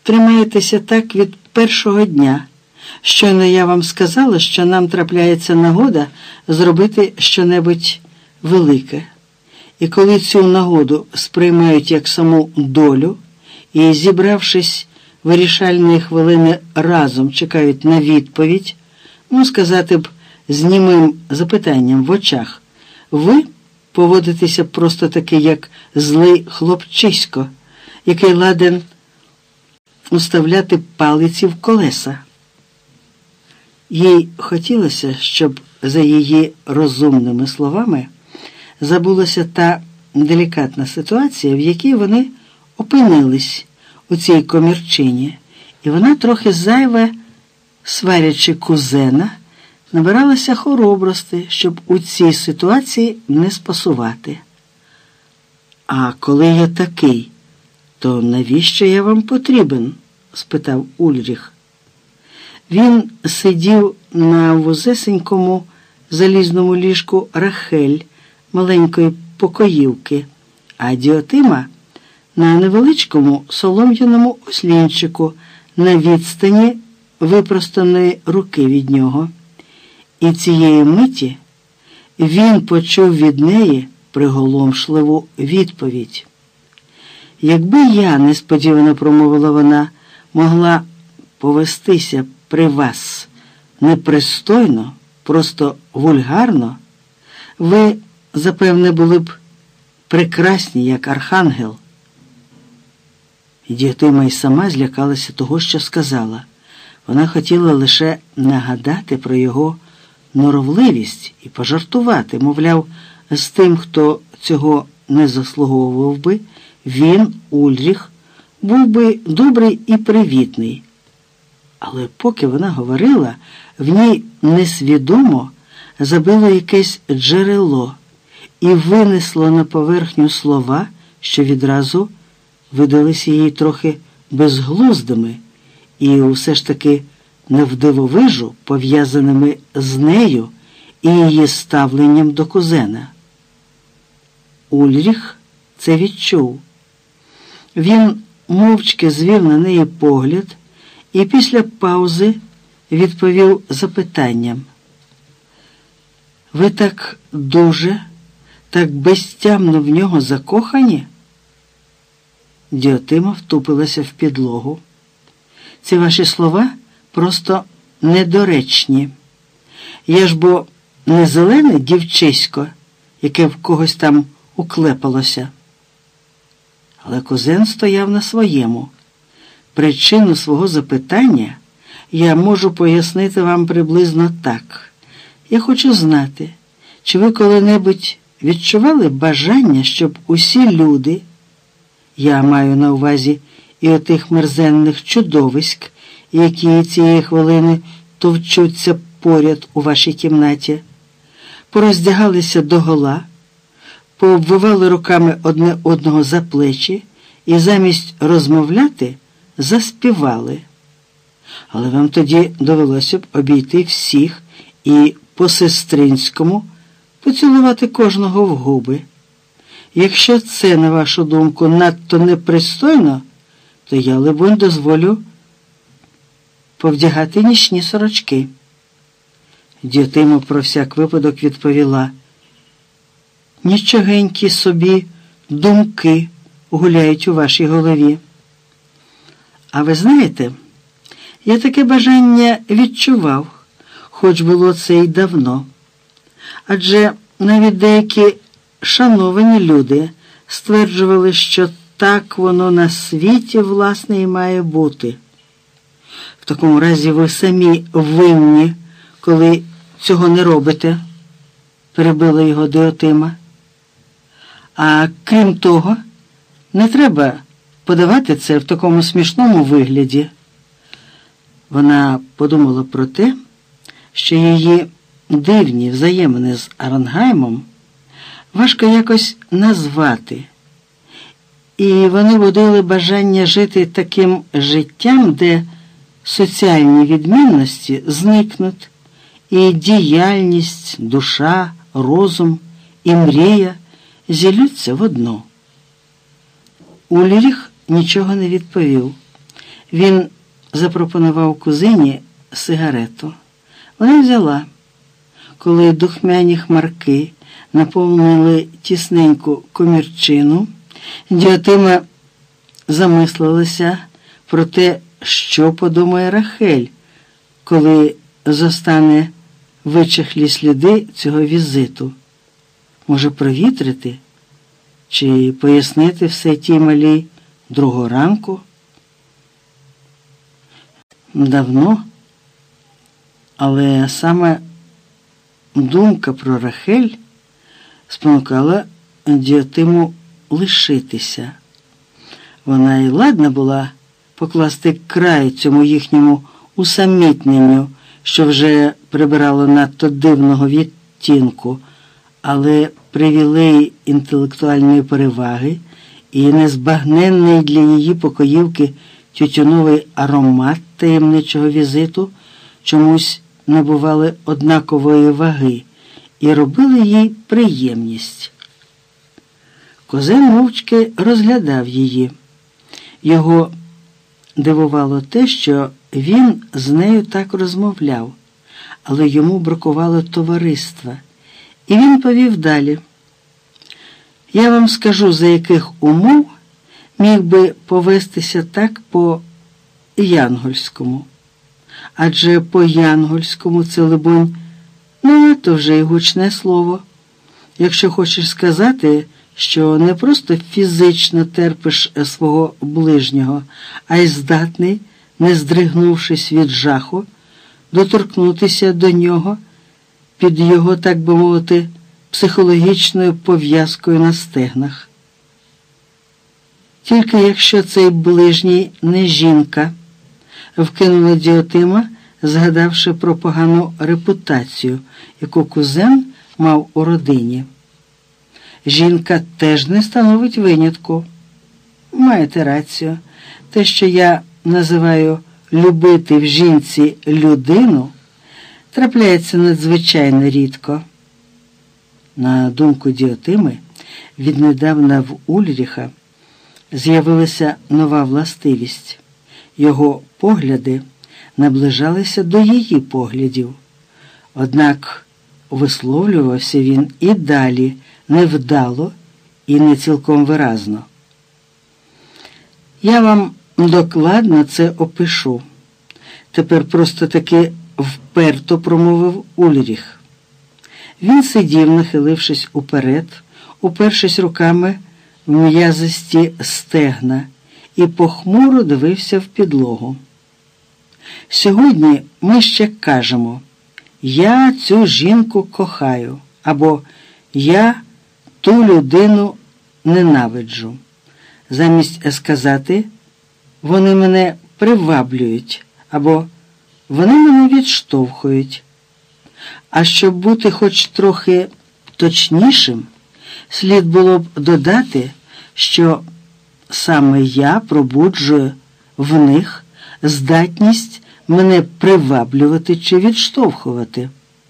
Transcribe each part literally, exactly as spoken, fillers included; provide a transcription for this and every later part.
тримаєтеся так від першого дня. Щойно я вам сказала, що нам трапляється нагода зробити щонебудь велике. І коли цю нагоду сприймають як саму долю і, зібравшись вирішальної хвилини разом чекають на відповідь, ну, сказати б, з німим запитанням в очах, ви поводитеся просто таки, як злий хлопчисько, який ладен уставляти палиці в колеса. Їй хотілося, щоб за її розумними словами забулася та делікатна ситуація, в якій вони опинились у цій комірчині, і вона трохи зайве, сварячи кузена, набиралася хоробрости, щоб у цій ситуації не спасувати. «А коли я такий, то навіщо я вам потрібен?» – спитав Ульріх. Він сидів на вузесенькому залізному ліжку Рахель, маленької покоївки, а Діотима – на невеличкому солом'яному ослінчику на відстані випростаної руки від нього. І цієї миті він почув від неї приголомшливу відповідь. «Якби я, – несподівано промовила вона, – могла повестися при вас непристойно, просто вульгарно, ви, запевне, були б прекрасні, як архангел». І Діотима й сама злякалася того, що сказала. Вона хотіла лише нагадати про його норовливість і пожартувати, мовляв, з тим, хто цього не заслуговував би, він, Ульріх, був би добрий і привітний. Але поки вона говорила, в ній несвідомо забило якесь джерело і винесло на поверхню слова, що відразу видалися їй трохи безглуздими і все ж таки навдивовижу пов'язаними з нею і її ставленням до кузена. Ульріх це відчув. Він мовчки звів на неї погляд і після паузи відповів запитанням. «Ви так дуже, так безтямно в нього закохані?» Діотима втупилася в підлогу. «Ці ваші слова просто недоречні. Я ж бо не зелене дівчисько, яке в когось там уклепалося». Але кузен стояв на своєму. Причину свого запитання я можу пояснити вам приблизно так. Я хочу знати, чи ви коли-небудь відчували бажання, щоб усі люди, я маю на увазі і отих мерзенних чудовиськ, які цієї хвилини товчуться поряд у вашій кімнаті, пороздягалися догола, пообвивали руками одне одного за плечі і замість розмовляти заспівали. Але вам тоді довелося б обійти всіх і по-сестринському поцілувати кожного в губи. Якщо це, на вашу думку, надто непристойно, то я, либонь, дозволю повдягати нічні сорочки». Діотима про всяк випадок відповіла: «Нічогенькі собі думки гуляють у вашій голові. А ви знаєте, я таке бажання відчував, хоч було це й давно. Адже навіть деякі шановані люди стверджували, що так воно на світі, власне, і має бути. В такому разі ви самі винні, коли цього не робите», – перебила його Діотима. «А крім того, не треба подавати це в такому смішному вигляді». Вона подумала про те, що її дивні взаємини з Арнгаймом важко якось назвати, і вони будили бажання жити таким життям, де соціальні відмінності зникнуть, і діяльність, душа, розум і мрія зілються в одно. Ульріх нічого не відповів. Він запропонував кузині сигарету. Вона взяла. Коли духмяні хмарки наповнили тісненьку комірчину, Діотима замислилася про те, що подумає Рахель, коли зостане вичахлі сліди цього візиту. Може, провітрити? Чи пояснити все тій малій другого ранку? Давно, але саме думка про Рахель спонукала Діотиму лишитися. Вона й ладна була покласти край цьому їхньому усамітненню, що вже прибирало надто дивного відтінку, але привілей інтелектуальної переваги і незбагненний для її покоївки тютюновий аромат таємничого візиту чомусь набували однакової ваги і робили їй приємність. Козел мовчки розглядав її. Його дивувало те, що він з нею так розмовляв, але йому бракувало товариства. І він повів далі. Я вам скажу, за яких умов міг би повестися так по-янгольському. Адже по-янгольському це, либонь, ну, то вже й гучне слово. Якщо хочеш сказати, що не просто фізично терпиш свого ближнього, а й здатний, не здригнувшись від жаху, доторкнутися до нього під його, так би мовити, психологічною пов'язкою на стегнах. Тільки якщо цей ближній не жінка, вкинула Діотима, згадавши про погану репутацію, яку кузен мав у родині. Жінка теж не становить винятку. Маєте рацію. Те, що я називаю любити в жінці людину, трапляється надзвичайно рідко. На думку Діотими, віднедавна в Ульріха з'явилася нова властивість. Його погляди наближалися до її поглядів. Однак висловлювався він і далі невдало і не цілком виразно. Я вам докладно це опишу. Тепер просто таки вперто промовив Ульріх. Він сидів, нахилившись уперед, упершись руками в м'язисті стегна, і похмуро дивився в підлогу. Сьогодні ми ще кажемо «Я цю жінку кохаю» або «Я ту людину ненавиджу». Замість сказати «Вони мене приваблюють» або «Вони мене відштовхують». А щоб бути хоч трохи точнішим, слід було б додати, що саме я пробуджую в них здатність мене приваблювати чи відштовхувати.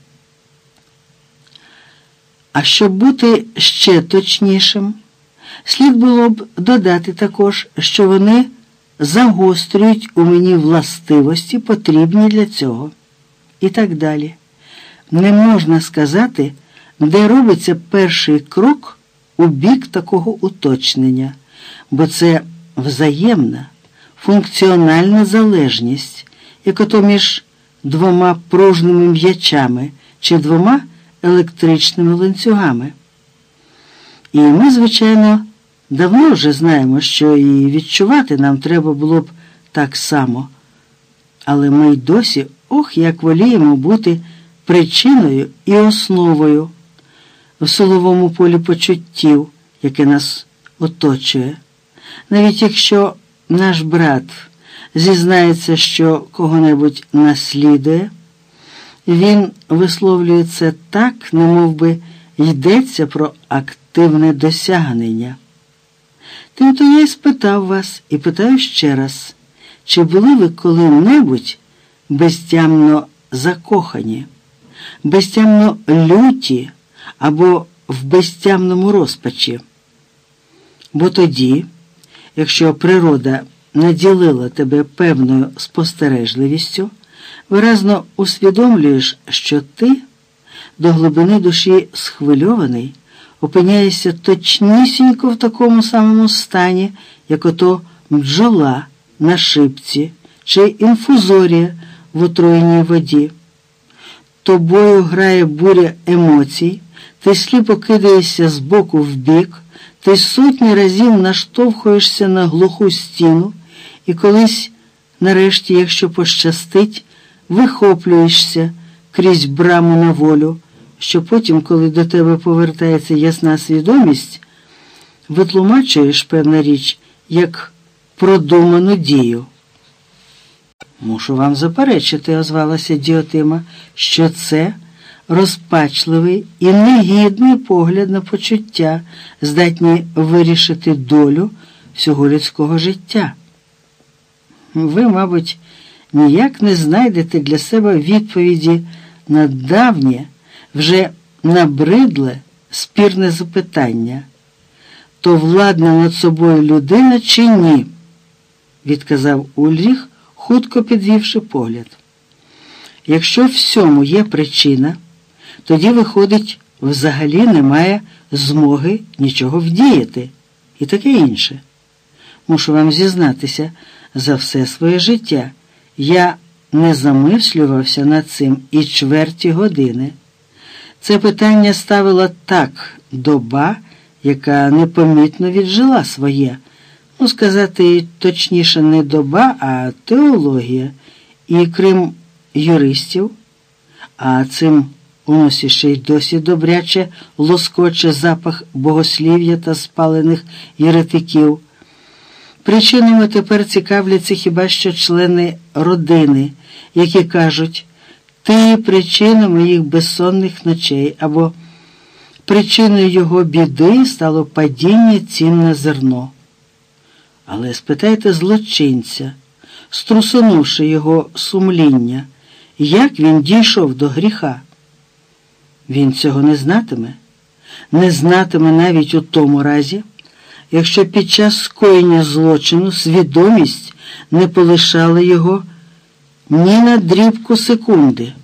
А щоб бути ще точнішим, слід було б додати також, що вони загострюють у мені властивості, потрібні для цього. І так далі. Не можна сказати, де робиться перший крок у бік такого уточнення, бо це взаємна, функціональна залежність, як ото між двома пружними м'ячами чи двома електричними ланцюгами. І ми, звичайно, давно вже знаємо, що і відчувати нам треба було б так само. Але ми й досі, ох, як воліємо бути причиною і основою в силовому полі почуттів, яке нас оточує. Навіть якщо наш брат зізнається, що кого-небудь наслідує, він висловлює це так, немов би йдеться про активне досягнення. Тимто я й спитав вас, і питаю ще раз, чи були ви коли-небудь безтямно закохані, безтямно люті або в безтямному розпачі? Бо тоді, якщо природа наділила тебе певною спостережливістю, виразно усвідомлюєш, що ти до глибини душі схвильований, опиняєшся точнісінько в такому самому стані, як ото бджола на шипці чи інфузорія в отруєній воді. Тобою грає буря емоцій, ти сліпо кидаєшся з боку в бік, ти сотні разів наштовхуєшся на глуху стіну і колись, нарешті, якщо пощастить, вихоплюєшся крізь браму на волю, що потім, коли до тебе повертається ясна свідомість, витлумачуєш, певна річ, як продуману дію. Мушу вам заперечити, озвалася Діотима, що це розпачливий і негідний погляд на почуття, здатні вирішити долю всього людського життя. Ви, мабуть, ніяк не знайдете для себе відповіді на давнє, вже набридле, спірне запитання. То владна над собою людина чи ні? Відказав Ульріх, хутко підвівши погляд. Якщо всьому є причина, тоді, виходить, взагалі немає змоги нічого вдіяти і таке інше. Мушу вам зізнатися, за все своє життя я не замислювався над цим і чверті години. Це питання ставила так доба, яка непомітно віджила своє. Ну, сказати точніше, не доба, а теологія. І крім юристів, а цим у носі ще й досі добряче лоскоче запах богослів'я та спалених єретиків. Причинами тепер цікавляться хіба що члени родини, які кажуть: «Ти причина моїх безсонних ночей» або «Причиною його біди стало падіння цін на зерно». Але спитайте злочинця, струсонувши його сумління, як він дійшов до гріха. Він цього не знатиме, не знатиме навіть у тому разі, якщо під час скоєння злочину свідомість не полишала його ні на дрібку секунди.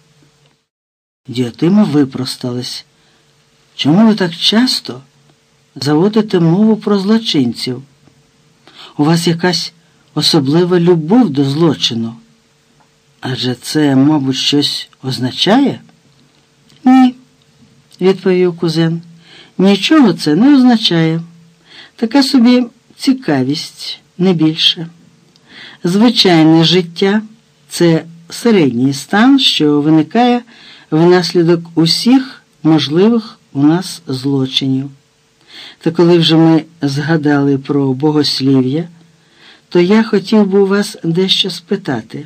Діотима випросталась. Чому ви так часто заводите мову про злочинців? У вас якась особлива любов до злочину. Адже це, мабуть, щось означає? Ні, відповів кузен. Нічого це не означає. Така собі цікавість, не більше. Звичайне життя – це середній стан, що виникає внаслідок усіх можливих у нас злочинів. Та коли вже ми згадали про богослів'я, то я хотів би у вас дещо спитати.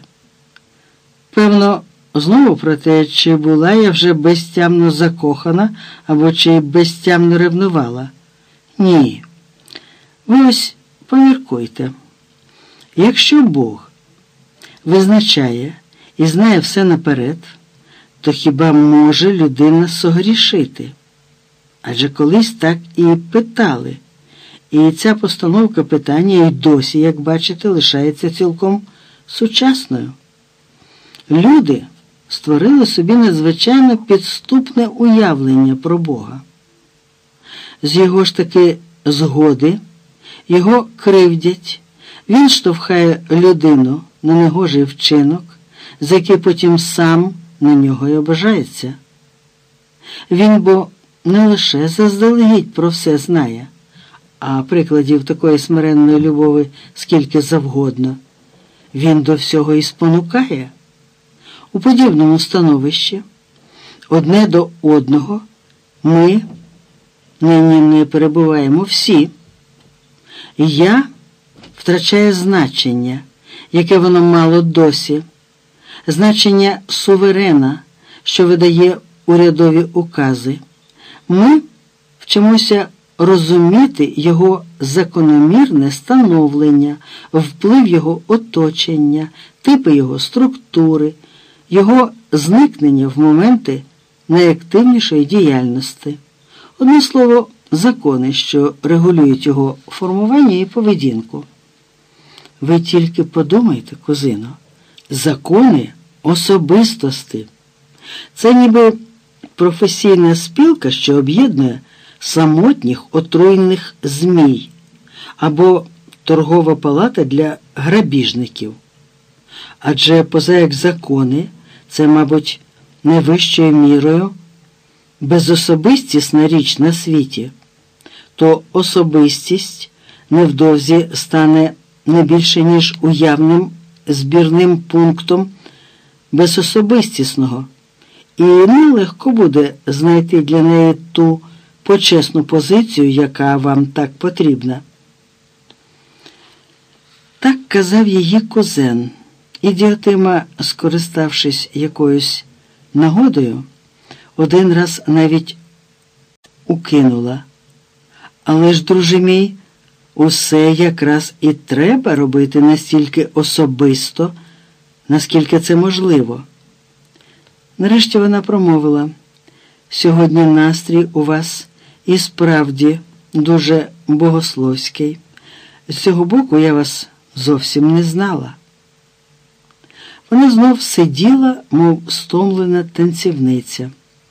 Певно, знову про те, чи була я вже безтямно закохана, або чи безтямно ревнувала. Ні. Ви ось поміркуйте. Якщо Бог визначає і знає все наперед, то хіба може людина согрішити? Адже колись так і питали. І ця постановка питання і досі, як бачите, лишається цілком сучасною. Люди створили собі надзвичайно підступне уявлення про Бога. З його ж таки згоди його кривдять, він штовхає людину на негожий вчинок, за який потім сам на нього й ображається. Він бо не лише заздалегідь про все знає, а прикладів такої смиренної любові скільки завгодно. Він до всього і спонукає. У подібному становищі одне до одного ми нині не перебуваємо всі. «Я» втрачає значення, яке воно мало досі, значення суверена, що видає урядові укази. Ми вчимося розуміти його закономірне становлення, вплив його оточення, типи його структури, його зникнення в моменти найактивнішої діяльності. Одне слово, закони, що регулюють його формування і поведінку. Ви тільки подумайте, кузино, закони особистості. Це ніби професійна спілка, що об'єднує самотніх отруйних змій, або торгова палата для грабіжників. Адже поза як закони, це, мабуть, найвищою мірою безособистісна річ на світі, то особистість невдовзі стане не більше, ніж уявним збірним пунктом безособистісного, і нелегко буде знайти для неї ту почесну позицію, яка вам так потрібна. Так казав її кузен. І Діотима, скориставшись якоюсь нагодою, один раз навіть укинула. Але ж, друже мій, усе якраз і треба робити настільки особисто, наскільки це можливо. Нарешті вона промовила: сьогодні настрій у вас і справді дуже богословський. З цього боку я вас зовсім не знала. Вона знов сиділа, мов стомлена танцівниця.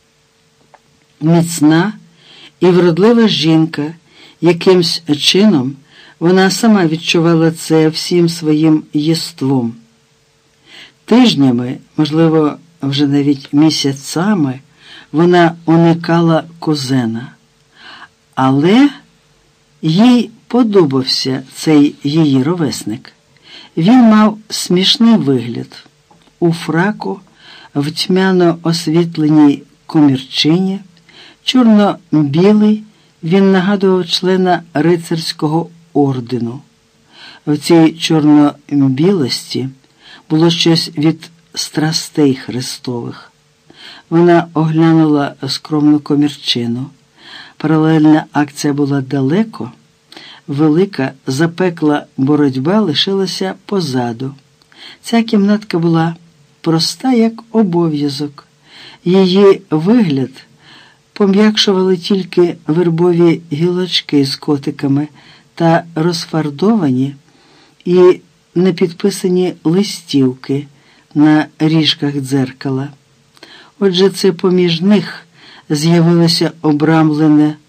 Міцна і вродлива жінка, якимсь чином вона сама відчувала це всім своїм єством. Тижнями, можливо, вже навіть місяцями, вона уникала кузена. Але їй подобався цей її ровесник. Він мав смішний вигляд. У фраку, в тьмяно освітленій комірчині, чорно-білий, він нагадував члена рицарського ордену. В цій чорно-білості було щось від страстей Христових. Вона оглянула скромну комірчину. Паралельна акція була далеко. Велика, запекла боротьба лишилася позаду. Ця кімнатка була проста, як обов'язок. Її вигляд пом'якшували тільки вербові гілочки з котиками та розфардовані і непідписані листівки на ріжках дзеркала. Отже, це поміж них з'явилося обрамлене